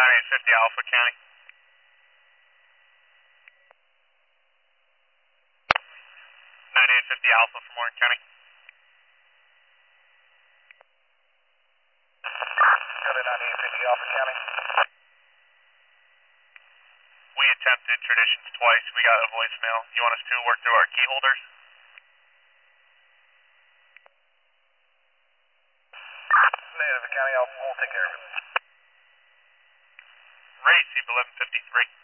9850 Alpha County. 9850 Alpha from Orange County. Go to 9850 Alpha County. We attempted traditions twice. We got a voicemail. You want us to work through our key holders? Native County Alpha, we'll take care of it. Race, 1153.